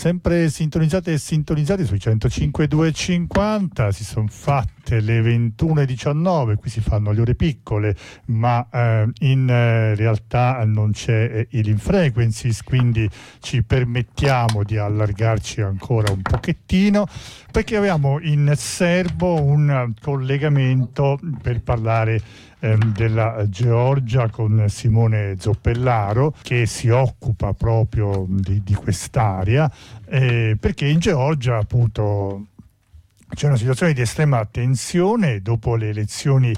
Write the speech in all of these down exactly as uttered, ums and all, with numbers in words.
Sempre sintonizzate e sintonizzati sui centocinque duecentocinquanta, si sono fatte le ventuno e diciannove, qui si fanno le ore piccole, ma eh, in eh, realtà non c'è eh, il in frequencies, quindi ci permettiamo di allargarci ancora un pochettino, perché avevamo in serbo un collegamento per parlare della Georgia con Simone Zoppellaro, che si occupa proprio di, di quest'area, eh, perché in Georgia appunto c'è una situazione di estrema tensione dopo le elezioni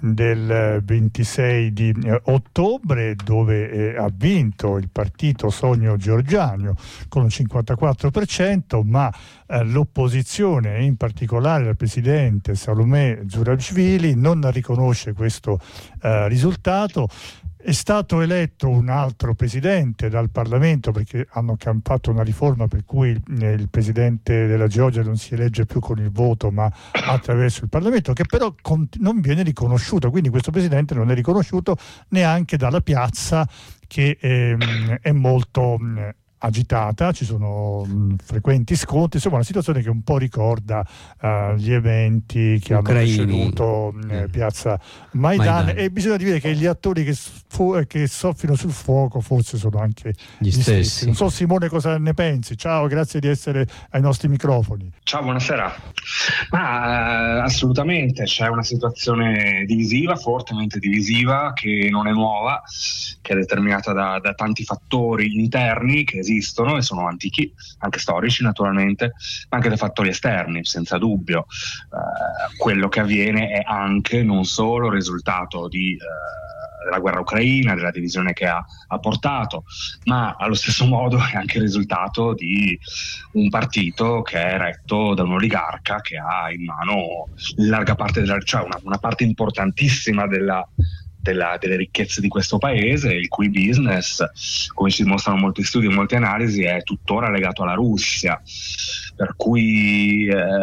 del ventisei di ottobre, dove eh, ha vinto il partito Sogno Georgiano con un cinquantaquattro per cento, ma eh, l'opposizione, in particolare il presidente Salome Zurabishvili, non riconosce questo eh, risultato. È stato eletto un altro presidente dal Parlamento, perché hanno fatto una riforma per cui il presidente della Georgia non si elegge più con il voto ma attraverso il Parlamento, che però non viene riconosciuto, quindi questo presidente non è riconosciuto neanche dalla piazza, che è, è molto agitata, ci sono mh, frequenti scontri, insomma una situazione che un po' ricorda uh, gli eventi che Ucraini. hanno preceduto eh, piazza Maidan, Maidan, e bisogna dire che gli attori che, fu- che soffiano sul fuoco forse sono anche gli, gli stessi. stessi. Non so Simone cosa ne pensi. Ciao, grazie di essere ai nostri microfoni. Ciao, buonasera. Ma uh, assolutamente c'è una situazione divisiva, fortemente divisiva, che non è nuova, che è determinata da, da tanti fattori interni che esistono e sono antichi, anche storici naturalmente, ma anche da fattori esterni, senza dubbio. Uh, quello che avviene è anche non solo il risultato di uh, della guerra ucraina, della divisione che ha, ha portato, ma allo stesso modo è anche il risultato di un partito che è retto da un oligarca che ha in mano larga parte della, cioè una, una parte importantissima della Della, delle ricchezze di questo paese, il cui business, come ci dimostrano molti studi e molte analisi, è tuttora legato alla Russia, per cui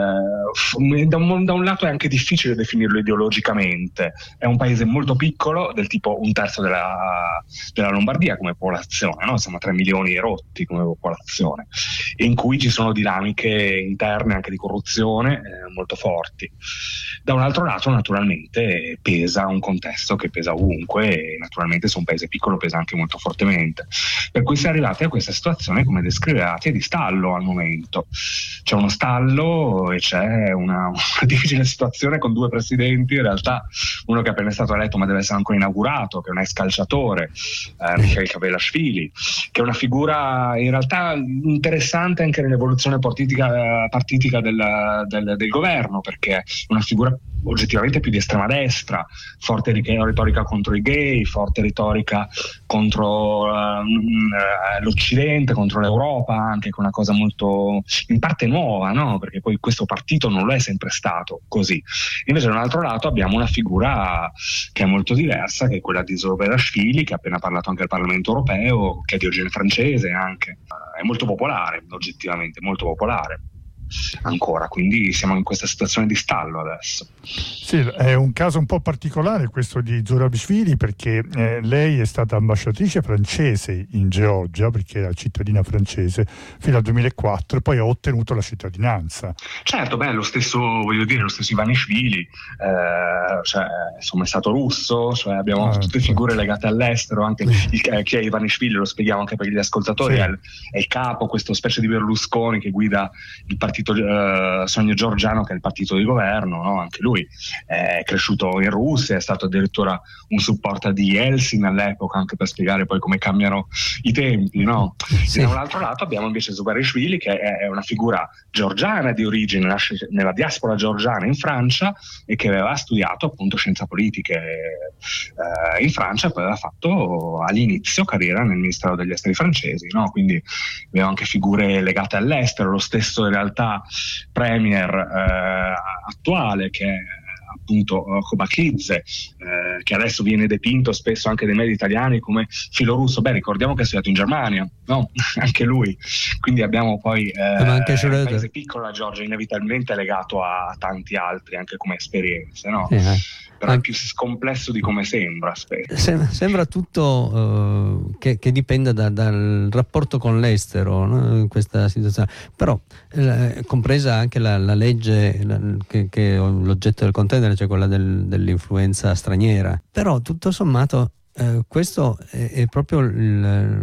eh, da, un, da un lato è anche difficile definirlo ideologicamente. È un paese molto piccolo, del tipo un terzo della, della Lombardia come popolazione, no? Siamo a tre milioni e rotti come popolazione, in cui ci sono dinamiche interne anche di corruzione eh, molto forti. Da un altro lato naturalmente pesa un contesto che pesa ovunque, e naturalmente se un paese piccolo pesa anche molto fortemente, per cui si è arrivati a questa situazione, come descrivevate, di stallo al momento. C'è uno stallo e c'è una, una difficile situazione con due presidenti, in realtà uno che è appena stato eletto ma deve essere ancora inaugurato, che è un ex calciatore, eh, Mikhail Kavelashvili, che è una figura in realtà interessante anche nell'evoluzione partitica, partitica del, del, del governo, perché è una figura oggettivamente più di estrema destra, forte retorica contro i gay, forte retorica contro uh, l'Occidente, contro l'Europa, anche con una cosa molto in parte nuova, no? Perché poi questo partito non lo è sempre stato così. Invece da un altro lato abbiamo una figura che è molto diversa, che è quella di Zurabishvili, che ha appena parlato anche al Parlamento europeo, che è di origine francese anche, uh, è molto popolare, oggettivamente molto popolare ancora, quindi siamo in questa situazione di stallo adesso. Sì, è un caso un po' particolare questo di Zurabishvili, perché eh, lei è stata ambasciatrice francese in Georgia, perché era cittadina francese fino al duemilaquattro, e poi ha ottenuto la cittadinanza. Certo, beh, lo stesso, voglio dire, lo stesso Ivanishvili, eh, cioè, insomma è stato russo, cioè abbiamo ah, tutte figure sì. legate all'estero, anche il, eh, chi è Ivanishvili, lo spieghiamo anche per gli ascoltatori, sì. è, il, è il capo, questo specie di Berlusconi che guida il partito Uh, Sogno Georgiano, che è il partito di governo, no? Anche lui è cresciuto in Russia, è stato addirittura un supporter di Yeltsin all'epoca, anche per spiegare poi come cambiano i tempi, no? Sì. E da un altro lato abbiamo invece Zurabishvili, che è una figura georgiana di origine, nasce nella diaspora georgiana in Francia e che aveva studiato appunto scienze politiche uh, in Francia, e poi aveva fatto all'inizio carriera nel Ministero degli Esteri francesi, no? Quindi abbiamo anche figure legate all'estero, lo stesso in realtà premier eh, attuale, che è appunto Kobakidze, eh, che adesso viene dipinto spesso anche dai media italiani come filorusso. Beh, ricordiamo che è studiato in Germania, no? Anche lui. Quindi abbiamo poi eh, anche un paese piccolo, la Georgia, inevitabilmente legato a tanti altri anche come esperienze, no? Sì, eh. però è più complesso di come sembra. Sem- sembra tutto uh, che, che dipenda da, dal rapporto con l'estero, no? In questa situazione, però eh, compresa anche la, la legge la, che, che è l'oggetto del contendere, cioè quella del, dell'influenza straniera, però tutto sommato Eh, questo è, è proprio il,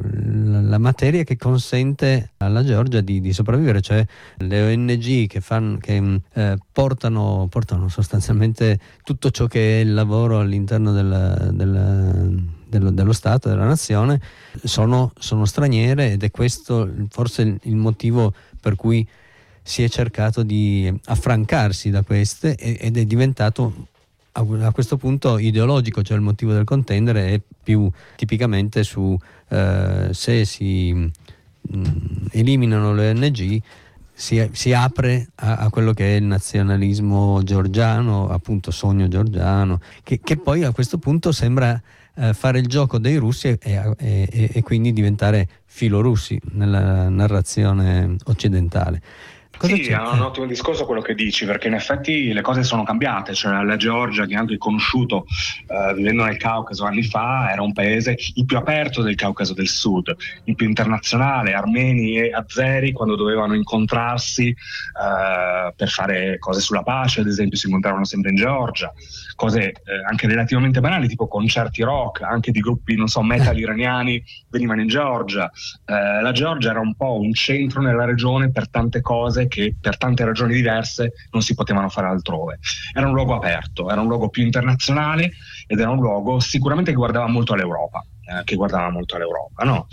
la materia che consente alla Georgia di, di sopravvivere, cioè le O N G che, fanno, che eh, portano, portano sostanzialmente tutto ciò che è il lavoro all'interno della, della, dello, dello Stato, della nazione, sono, sono straniere, ed è questo forse il, il motivo per cui si è cercato di affrancarsi da queste, ed è diventato a questo punto ideologico, cioè il motivo del contendere è più tipicamente su eh, se si mh, eliminano le O N G si, si apre a, a quello che è il nazionalismo georgiano, appunto sogno georgiano, che, che poi a questo punto sembra eh, fare il gioco dei russi e, e, e quindi diventare filorussi nella narrazione occidentale. Cosa sì, c'è? È un ottimo discorso quello che dici, perché in effetti le cose sono cambiate, cioè la Georgia, che anche conosciuto eh, vivendo nel Caucaso anni fa, era un paese il più aperto del Caucaso del Sud, il più internazionale. Armeni e azeri, quando dovevano incontrarsi eh, per fare cose sulla pace, ad esempio, si incontravano sempre in Georgia, cose eh, anche relativamente banali, tipo concerti rock, anche di gruppi, non so, metal iraniani venivano in Georgia. Eh, la Georgia era un po' un centro nella regione per tante cose che per tante ragioni diverse non si potevano fare altrove. Era un luogo aperto, era un luogo più internazionale ed era un luogo sicuramente che guardava molto all'Europa. Eh, che guardava molto all'Europa, no?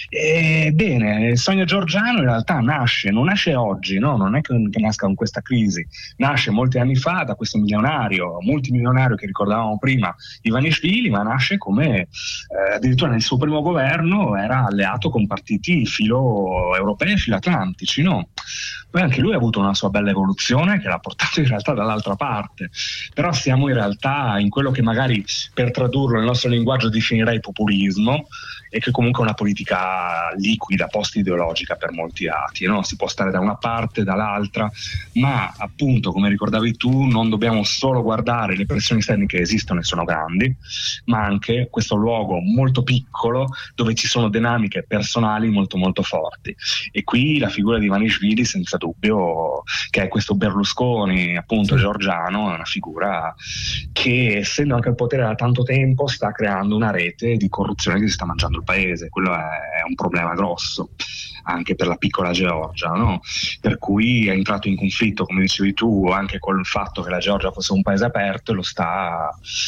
Ebbene, il sogno georgiano in realtà nasce, non nasce oggi, no? Non è che, che nasca con questa crisi, nasce molti anni fa da questo milionario, multimilionario che ricordavamo prima, Ivanishvili, ma nasce come eh, addirittura nel suo primo governo era alleato con partiti filo europei e filo atlantici, no? Poi anche lui ha avuto una sua bella evoluzione che l'ha portato in realtà dall'altra parte, però siamo in realtà in quello che magari per tradurlo nel nostro linguaggio definirei populismo, e che comunque è una politica liquida, post-ideologica per molti lati, no? Si può stare da una parte, dall'altra, ma appunto, come ricordavi tu, non dobbiamo solo guardare le pressioni esterne che esistono e sono grandi, ma anche questo luogo molto piccolo dove ci sono dinamiche personali molto molto forti. E qui la figura di Ivanishvili, senza dubbio, che è questo Berlusconi appunto georgiano, è una figura che, essendo anche al potere da tanto tempo, sta creando una rete di corruzione che si sta mangiando il paese. Quello è un problema grosso anche per la piccola Georgia, no? Per cui è entrato in conflitto, come dicevi tu, anche col fatto che la Georgia fosse un paese aperto, e lo sta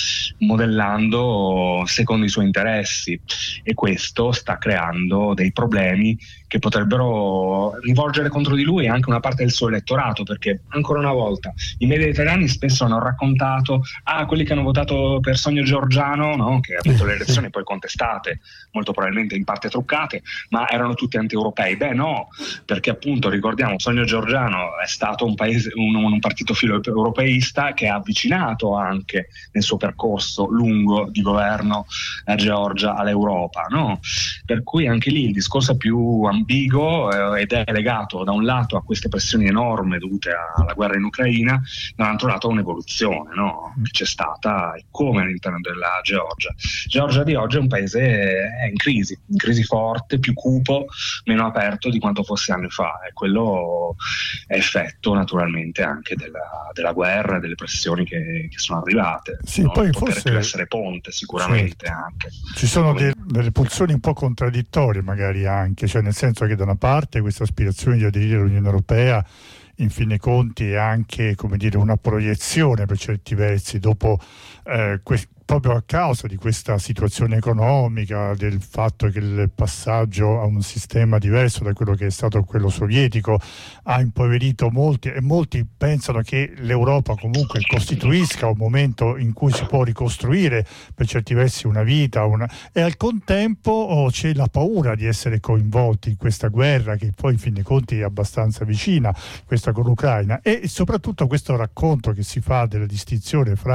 modellando secondo i suoi interessi, e questo sta creando dei problemi che potrebbero rivolgere contro di lui anche una parte del suo elettorato, perché ancora una volta i media italiani spesso hanno raccontato ah, quelli che hanno votato per sogno georgiano, no? Che ha vinto le elezioni poi contestate, molto probabilmente in parte truccate, ma erano tutti anti-europei. Beh no, perché appunto ricordiamo, Sogno Georgiano è stato un paese, un, un partito filo europeista che ha avvicinato anche nel suo percorso lungo di governo la Georgia all'Europa, no? Per cui anche lì il discorso è più ambiguo eh, ed è legato da un lato a queste pressioni enormi dovute alla guerra in Ucraina, dall'altro lato a un'evoluzione, no? Che c'è stata e come all'interno della Georgia. Georgia di oggi è un paese è in crisi, in crisi forte, più cupo, meno aperto di quanto fosse anni fa, e quello è effetto naturalmente anche della, della guerra, delle pressioni che, che sono arrivate. Sì, non poi poter forse più essere ponte sicuramente, certo. Anche ci sono de- delle pulsioni un po' contraddittorie magari anche, cioè nel senso che da una parte questa aspirazione di aderire all'Unione Europea in fin dei conti è anche, come dire, una proiezione per certi versi dopo eh, que- proprio a causa di questa situazione economica, del fatto che il passaggio a un sistema diverso da quello che è stato quello sovietico ha impoverito molti, e molti pensano che l'Europa comunque costituisca un momento in cui si può ricostruire per certi versi una vita, una... e al contempo oh, c'è la paura di essere coinvolti in questa guerra che poi in fin dei conti è abbastanza vicina, questa con l'Ucraina, e soprattutto questo racconto che si fa della distinzione fra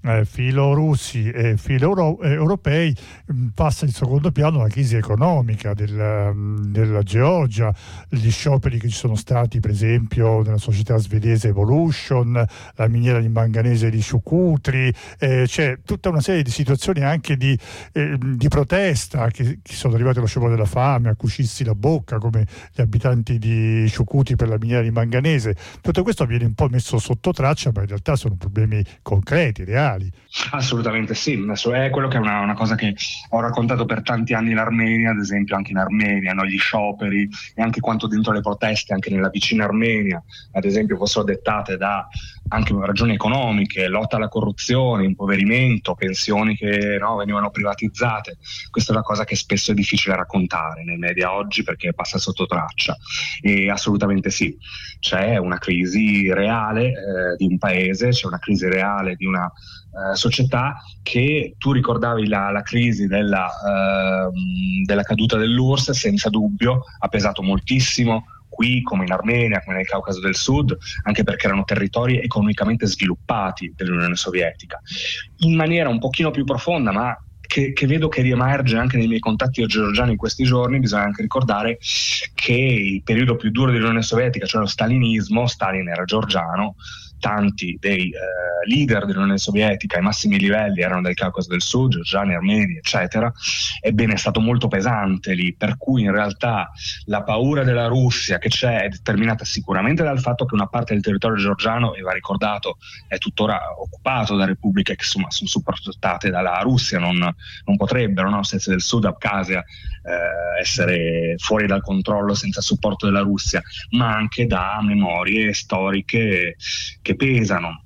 eh, filo russi e filo euro- eh, europei, mh, passa in secondo piano la crisi economica del, mh, della Georgia, gli scioperi che ci sono stati per esempio nella società svedese Evolution, la miniera di manganese di Shukutri, eh, c'è tutta una serie di situazioni anche di, eh, di protesta che, che sono arrivate allo sciopero della fame, a cucirsi la bocca come gli abitanti di Shukutri per la miniera di manganese. Tutto questo viene un po' messo sotto traccia, ma in realtà sono problemi concreti, reali. Assolutamente sì, adesso è quello che è una, una cosa che ho raccontato per tanti anni in Armenia, ad esempio anche in Armenia, no? Gli scioperi e anche quanto dentro le proteste anche nella vicina Armenia ad esempio fossero dettate da anche ragioni economiche, lotta alla corruzione, impoverimento, pensioni che no, venivano privatizzate. Questa è una cosa che spesso è difficile raccontare nei media oggi perché passa sotto traccia, e assolutamente sì, c'è una crisi reale eh, di un paese, c'è una crisi reale di una Uh, società che tu ricordavi la, la crisi della, uh, della caduta dell'U R S S, senza dubbio ha pesato moltissimo qui come in Armenia, come nel Caucaso del Sud, anche perché erano territori economicamente sviluppati dell'Unione Sovietica. In maniera un pochino più profonda, ma Che, che vedo che riemerge anche nei miei contatti georgiani in questi giorni, bisogna anche ricordare che il periodo più duro dell'Unione Sovietica, cioè lo stalinismo, Stalin era georgiano, tanti dei eh, leader dell'Unione Sovietica ai massimi livelli erano del Caucaso del Sud, georgiani, armeni, eccetera. Ebbene, è stato molto pesante lì, per cui in realtà la paura della Russia che c'è è determinata sicuramente dal fatto che una parte del territorio georgiano, e va ricordato, è tuttora occupato da repubbliche che insomma sono supportate dalla Russia, non, non potrebbero, no? Ossetia del Sud, Abkhazia, eh, essere fuori dal controllo senza supporto della Russia, ma anche da memorie storiche che pesano.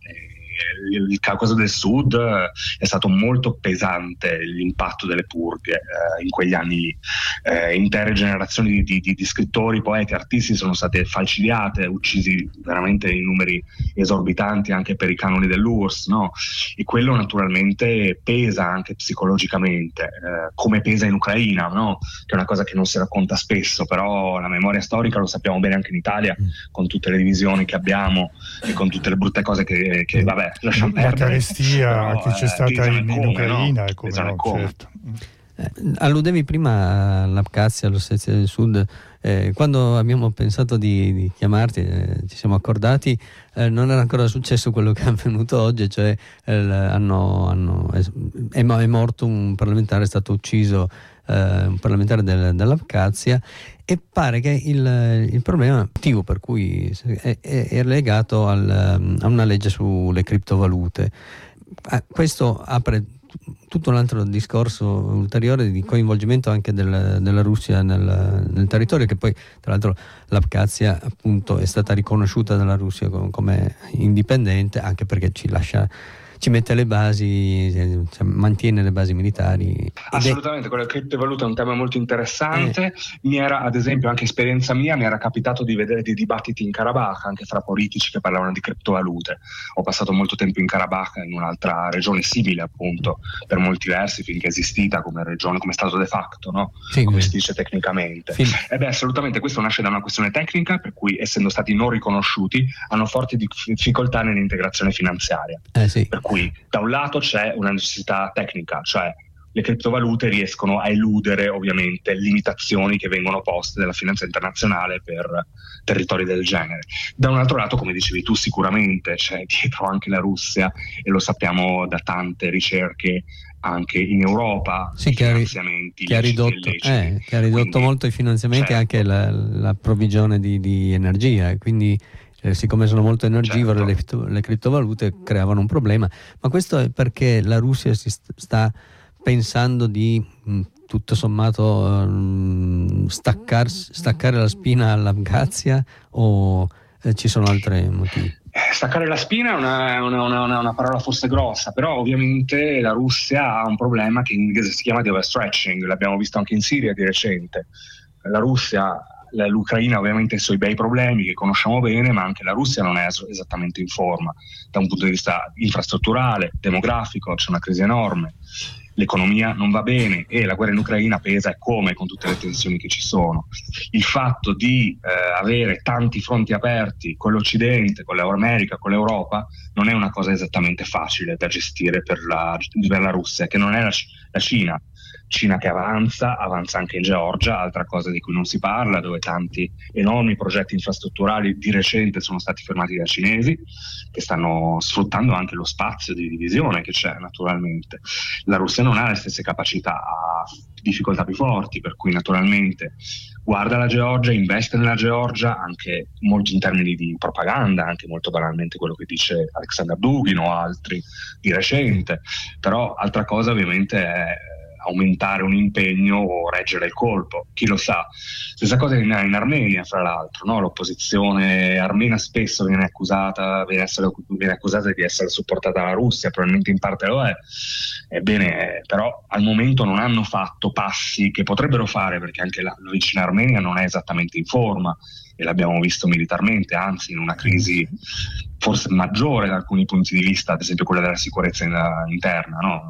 Il Caucaso del Sud è stato molto pesante l'impatto delle purghe eh, in quegli anni lì. Eh, intere generazioni di, di, di scrittori, poeti, artisti sono state falcidiate, uccisi veramente in numeri esorbitanti anche per i canoni dell'U R S S, no? E quello naturalmente pesa anche psicologicamente, eh, come pesa in Ucraina, no? Che è una cosa che non si racconta spesso, però la memoria storica lo sappiamo bene anche in Italia, con tutte le divisioni che abbiamo e con tutte le brutte cose che, che vabbè, lasciamo la perdere, carestia però, che c'è eh, stata in, come, in Ucraina, no? e come Pesano no, come. certo. Eh, alludevi prima all'Abkhazia, all'Ossetia del Sud. Eh, quando abbiamo pensato di, di chiamarti, eh, ci siamo accordati, eh, non era ancora successo quello che è avvenuto oggi, cioè eh, hanno, hanno, è, è morto un parlamentare, è stato ucciso eh, un parlamentare del, dell'Abkhazia, e pare che il, il problema motivo per cui è, è, è legato al, a una legge sulle criptovalute. Eh, questo apre tutto un altro discorso ulteriore di coinvolgimento anche del, della Russia nel, nel territorio, che poi tra l'altro l'Abkhazia appunto è stata riconosciuta dalla Russia come, come indipendente, anche perché ci lascia, ci mette le basi, cioè mantiene le basi militari. Assolutamente, con le criptovalute è un tema molto interessante. Eh. Mi era, ad esempio, anche esperienza mia, mi era capitato di vedere dei dibattiti in Karabakh, anche fra politici che parlavano di criptovalute. Ho passato molto tempo in Karabakh, in un'altra regione simile appunto, per molti versi, finché esistita come regione, come stato de facto, no? Sì, come si dice tecnicamente. Sì. E beh, assolutamente, questo nasce da una questione tecnica, per cui essendo stati non riconosciuti, hanno forti difficoltà nell'integrazione finanziaria. Eh sì. Per cui da un lato c'è una necessità tecnica, cioè le criptovalute riescono a eludere ovviamente limitazioni che vengono poste dalla finanza internazionale per territori del genere. Da un altro lato, come dicevi tu, sicuramente c'è dietro anche la Russia, e lo sappiamo da tante ricerche anche in Europa, sì, che, finanziamenti che ha ridotto, eh, che ha ridotto quindi, molto i finanziamenti, certo, anche la, la provvigione di, di energia, e quindi eh, siccome sono molto energivore, certo, le, le criptovalute creavano un problema. Ma questo è perché la Russia si sta pensando di mh, tutto sommato mh, staccar, staccare la spina all'Abkhazia, o eh, ci sono altri motivi? Staccare la spina è una, una, una, una parola forse grossa, però ovviamente la Russia ha un problema che in inglese si chiama di overstretching, l'abbiamo visto anche in Siria di recente. La Russia, l'Ucraina ovviamente ha i suoi bei problemi che conosciamo bene, ma anche la Russia non è esattamente in forma da un punto di vista infrastrutturale, demografico, c'è una crisi enorme. l'economia non va bene e la guerra in Ucraina pesa, e come, con tutte le tensioni che ci sono. Il fatto di eh, avere tanti fronti aperti con l'Occidente, con l'America, con l'Europa, non è una cosa esattamente facile da gestire per la, per la Russia, che non è la, la Cina. Cina che avanza, avanza anche in Georgia, altra cosa di cui non si parla, dove tanti enormi progetti infrastrutturali di recente sono stati fermati dai cinesi, che stanno sfruttando anche lo spazio di divisione che c'è naturalmente. La Russia non ha le stesse capacità, ha difficoltà più forti, per cui naturalmente guarda la Georgia, investe nella Georgia, anche molto in termini di propaganda, anche molto banalmente quello che dice Alexander Dugin o altri di recente, però altra cosa ovviamente è aumentare un impegno o reggere il colpo, chi lo sa. Stessa cosa in, in Armenia, fra l'altro, no? L'opposizione armena spesso viene accusata, viene, essere, viene accusata di essere supportata dalla Russia, probabilmente in parte lo è. Ebbene, però al momento non hanno fatto passi che potrebbero fare, perché anche la, la vicina Armenia non è esattamente in forma, e l'abbiamo visto militarmente, anzi in una crisi forse maggiore da alcuni punti di vista, ad esempio quella della sicurezza in, interna, no?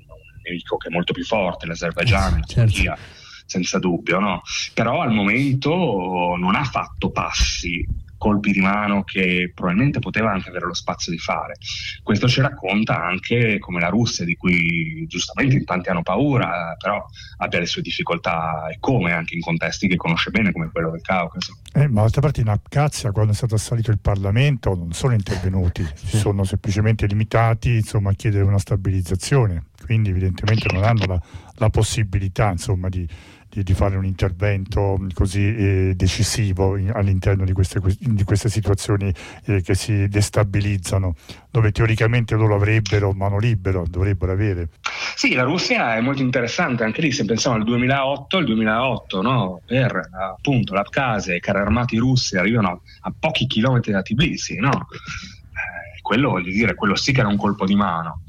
Nemico che è molto più forte, l'Azerbaigian, la Turchia, certo, senza dubbio, no? Però al momento non ha fatto passi, colpi di mano che probabilmente poteva anche avere lo spazio di fare. Questo ci racconta anche come la Russia, di cui giustamente in tanti hanno paura, però abbia le sue difficoltà, e come anche in contesti che conosce bene come quello del Caucaso. Eh, ma d'altra parte in Abkhazia, quando è stato assalito il Parlamento, non sono intervenuti, si sono semplicemente limitati, insomma, a chiedere una stabilizzazione, quindi evidentemente non hanno la, la possibilità, insomma, di, di, di fare un intervento così eh, decisivo in, all'interno di queste, di queste situazioni eh, che si destabilizzano, dove teoricamente loro avrebbero mano libera, dovrebbero avere. Sì, la Russia è molto interessante, anche lì se pensiamo al duemilaotto, il duemilaotto, no? Per appunto l'Abkhazia, i carri armati russi arrivano a pochi chilometri da Tbilisi, no? Eh, quello, voglio dire, quello sì che era un colpo di mano.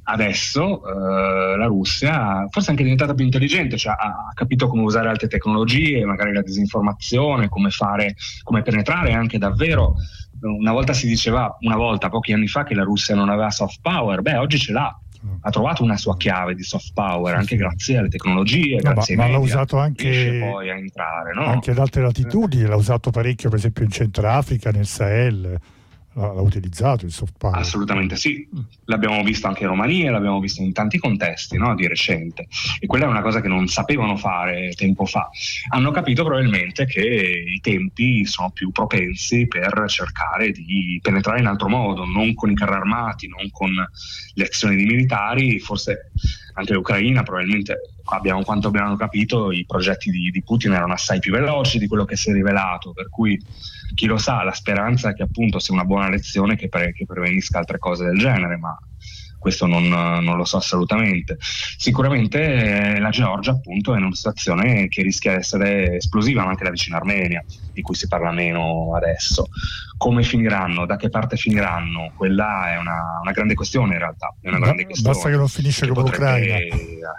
Adesso eh, la Russia forse è anche diventata più intelligente, cioè ha, ha capito come usare altre tecnologie, magari la disinformazione, come fare, come penetrare anche davvero. Una volta si diceva, una volta, pochi anni fa, che la Russia non aveva soft power, beh, oggi ce l'ha. Ha trovato una sua chiave di soft power anche grazie alle tecnologie, no, grazie ma, ai ma media, l'ha usato anche poi a entrare, no? Anche ad altre latitudini, l'ha usato parecchio, per esempio in Centrafrica, nel Sahel, l'ha, l'ha utilizzato il soft power. Assolutamente sì, l'abbiamo visto anche in Romania, l'abbiamo visto in tanti contesti, no, di recente, e quella è una cosa che non sapevano fare tempo fa. Hanno capito probabilmente che i tempi sono più propensi per cercare di penetrare in altro modo, non con i carri armati, non con le azioni di militari. Forse anche l'Ucraina, probabilmente, abbiamo, quanto abbiamo capito, i progetti di, di Putin erano assai più veloci di quello che si è rivelato, per cui chi lo sa, la speranza è che appunto sia una buona lezione che, pre, che prevenisca altre cose del genere, ma questo non, non lo so assolutamente. Sicuramente eh, la Georgia appunto è in una situazione che rischia di essere esplosiva, ma anche la vicina Armenia, di cui si parla meno adesso. Come finiranno, da che parte finiranno, quella è una, una grande questione in realtà, è una grande questione. Basta che non finisce che come potrebbe... l'Ucraina.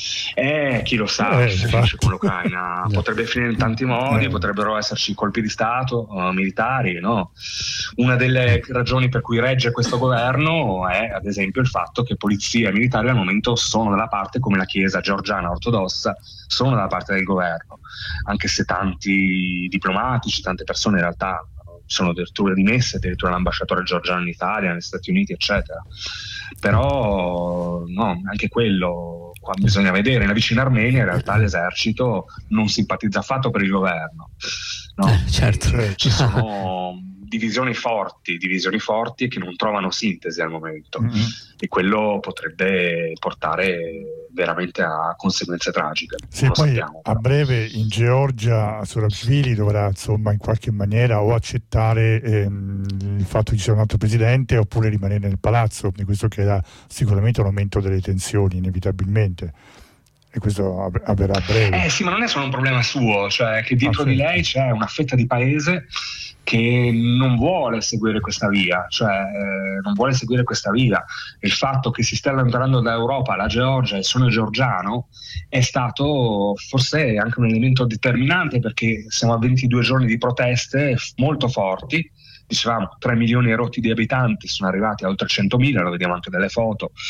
Eh, chi lo sa, eh, se finisce con l'Ucraina potrebbe finire in tanti modi, eh. potrebbero esserci colpi di Stato uh, militari, no? Una delle ragioni per cui regge questo governo è ad esempio il fatto che polizia e militari al momento sono dalla parte, come la Chiesa georgiana ortodossa, sono dalla parte del governo, anche se tanti diplomatici, tante persone in realtà sono addirittura dimesse, addirittura l'ambasciatore georgiano in Italia, negli Stati Uniti, eccetera. Però no, anche quello qua bisogna vedere. Nella vicina Armenia in realtà l'esercito non simpatizza affatto per il governo, no? Eh, certo. E ci sono divisioni forti, divisioni forti che non trovano sintesi al momento, mm-hmm. e quello potrebbe portare veramente a conseguenze tragiche. Sì, poi sappiamo, a breve in Georgia Saakashvili dovrà insomma in qualche maniera o accettare ehm, il fatto che ci sia un altro presidente oppure rimanere nel palazzo, e questo creerà sicuramente un aumento delle tensioni inevitabilmente, e questo avverrà a breve. Eh sì, ma non è solo un problema suo, cioè che dietro ah, sì. di lei c'è una fetta di paese che non vuole seguire questa via, cioè eh, non vuole seguire questa via. Il fatto che si stia allontanando dall'Europa la Georgia e il sogno georgiano è stato forse anche un elemento determinante, perché siamo a ventidue giorni di proteste molto forti. Dicevamo tre milioni e rotti di abitanti, sono arrivati a oltre centomila, lo vediamo anche dalle foto.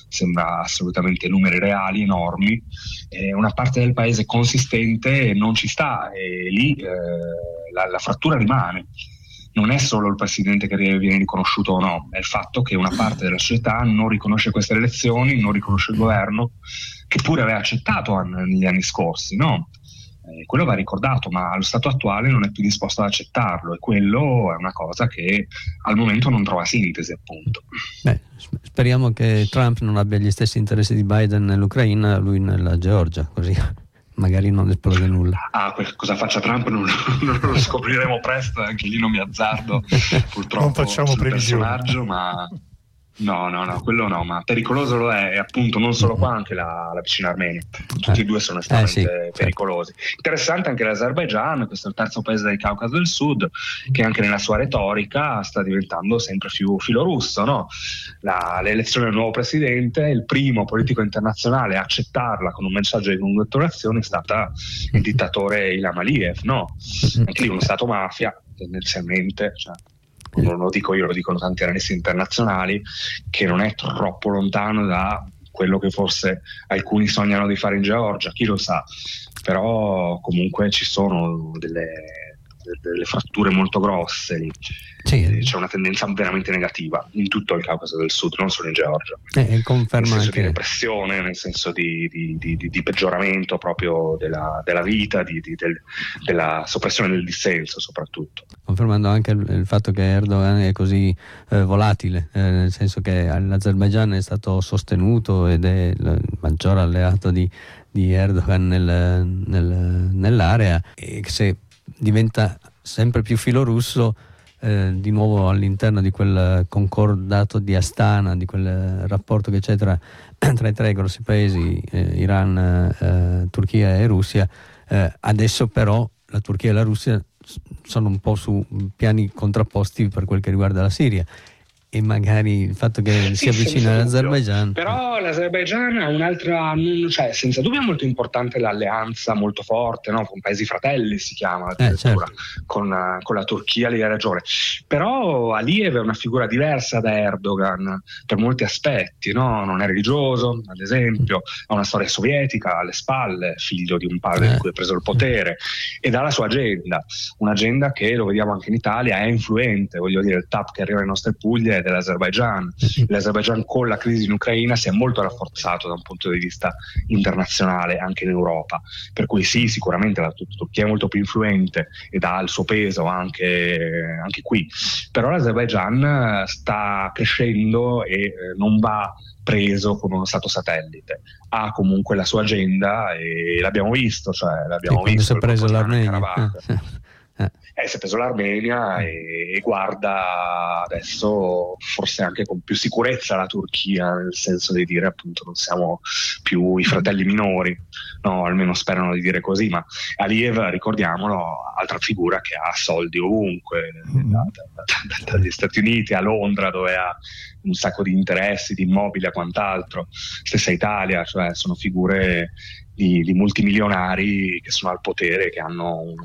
sembra assolutamente numeri reali, enormi, e una parte del paese consistente non ci sta, e lì eh, la, la frattura rimane. Non è solo il presidente che viene riconosciuto o no, è il fatto che una parte della società non riconosce queste elezioni, non riconosce il governo, che pure aveva accettato negli anni scorsi, no? Eh, quello va ricordato, ma allo stato attuale non è più disposto ad accettarlo, e quello è una cosa che al momento non trova sintesi, appunto. Beh, speriamo che Trump non abbia gli stessi interessi di Biden nell'Ucraina, lui nella Georgia, così magari non esplode nulla. Ah, cosa faccia Trump non, non lo scopriremo presto, anche lì non mi azzardo purtroppo non facciamo sul previsioni. Personaggio, ma no, no, no, quello no, ma pericoloso lo è, e appunto non solo qua, anche la, la vicina Armenia. Tutti eh. e due sono estremamente eh, sì, pericolosi. Certo. Interessante anche l'Azerbaigian, questo è il terzo paese del Caucaso del Sud, che anche nella sua retorica sta diventando sempre più filorusso, no? La, l'elezione del nuovo presidente, il primo politico internazionale a accettarla con un messaggio di congratulazioni, è stata il dittatore Ilham Aliyev, no? Anche lì uno stato mafia, tendenzialmente, cioè, non lo dico io, lo dicono tanti analisti internazionali, che non è troppo lontano da quello che forse alcuni sognano di fare in Georgia, chi lo sa, però comunque ci sono delle, delle fratture molto grosse lì. Sì. C'è una tendenza veramente negativa in tutto il Caucaso del Sud, non solo in Georgia, eh, conferma nel senso anche... di repressione, nel senso di, di, di, di, di peggioramento proprio della, della vita, di, di, del, della soppressione del dissenso soprattutto. Confermando anche il, il fatto che Erdogan è così eh, volatile, eh, nel senso che l'Azerbaigian è stato sostenuto ed è il maggior alleato di, di Erdogan nel, nel, nell'area, e se diventa sempre più filorusso, Eh, di nuovo all'interno di quel concordato di Astana, di quel rapporto che c'è tra, tra i tre grossi paesi, eh, Iran, eh, Turchia e Russia. Eh, adesso però la Turchia e la Russia sono un po' su piani contrapposti per quel che riguarda la Siria, e magari il fatto che si sì, avvicina all'Azerbaigian. Però l'Azerbaigian ha un'altra, cioè senza dubbio è molto importante l'alleanza molto forte, no? Con paesi fratelli si chiama, eh, certo. con, con la Turchia, lì hai ragione. Però Aliyev è una figura diversa da Erdogan per molti aspetti, no? Non è religioso, ad esempio, ha una storia sovietica alle spalle, figlio di un padre eh. di cui ha preso il potere, ed ha la sua agenda, un'agenda che, lo vediamo anche in Italia, è influente. Voglio dire, il T A P che arriva alle nostre Puglie dell'Azerbaigian. L'Azerbaigian con la crisi in Ucraina si è molto rafforzato da un punto di vista internazionale anche in Europa, per cui sì, sicuramente la Turchia è molto più influente ed ha il suo peso anche, anche qui, però l'Azerbaigian sta crescendo e eh, non va preso come uno stato satellite, ha comunque la sua agenda e l'abbiamo visto, cioè l'abbiamo sì, visto si è preso l'Armenia. Eh, si è preso l'Armenia e, e guarda adesso forse anche con più sicurezza la Turchia, nel senso di dire appunto non siamo più i fratelli minori, no, almeno sperano di dire così, ma Aliyev, ricordiamolo, altra figura che ha soldi ovunque, da, da, da, dagli Stati Uniti a Londra, dove ha un sacco di interessi, di immobili e quant'altro, stessa Italia, cioè sono figure Di, di multimilionari che sono al potere, che hanno un,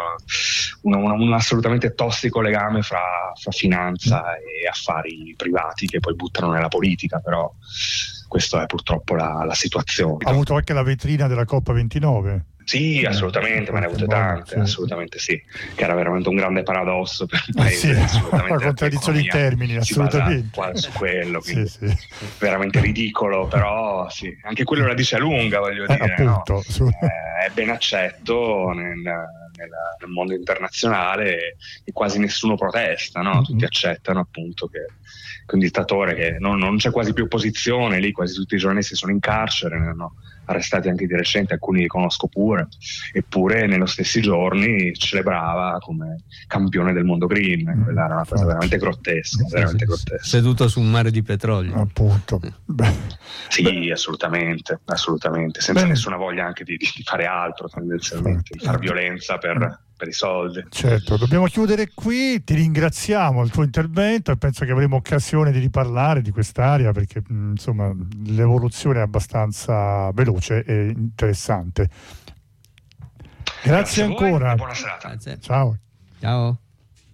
un, un, un assolutamente tossico legame fra, fra finanza e affari privati, che poi buttano nella politica, però questa è purtroppo la, la situazione. Ha avuto anche la vetrina della Coppa ventinove. Sì, assolutamente, ma ne ha avute tante, assolutamente sì, che era veramente un grande paradosso per un paese. Sì, assolutamente una contraddizione di termini, assolutamente. Su quello, quindi sì, sì. veramente ridicolo, però sì, anche quello la dice lunga, voglio eh, dire, appunto, no? su... eh, è ben accetto nel, nel, nel mondo internazionale e quasi nessuno protesta, no? Tutti mm-hmm. accettano appunto che, che un dittatore che non, non c'è quasi più opposizione, lì quasi tutti i giornalisti sono in carcere, no? Arrestati anche di recente, alcuni li conosco pure, eppure nello stessi giorni celebrava come campione del mondo green. Mm, quella era una cosa veramente grottesca, veramente grottesca. Seduto su un mare di petrolio, appunto. Beh. Sì, Beh. assolutamente, assolutamente, senza Bene. nessuna voglia anche di, di fare altro, tendenzialmente, di fare violenza per, per i soldi. Certo, dobbiamo chiudere qui. Ti ringraziamo il tuo intervento e penso che avremo occasione di riparlare di quest'area, perché mh, insomma l'evoluzione è abbastanza veloce e interessante. Grazie, Grazie ancora. Buona serata. Grazie. Ciao. Ciao.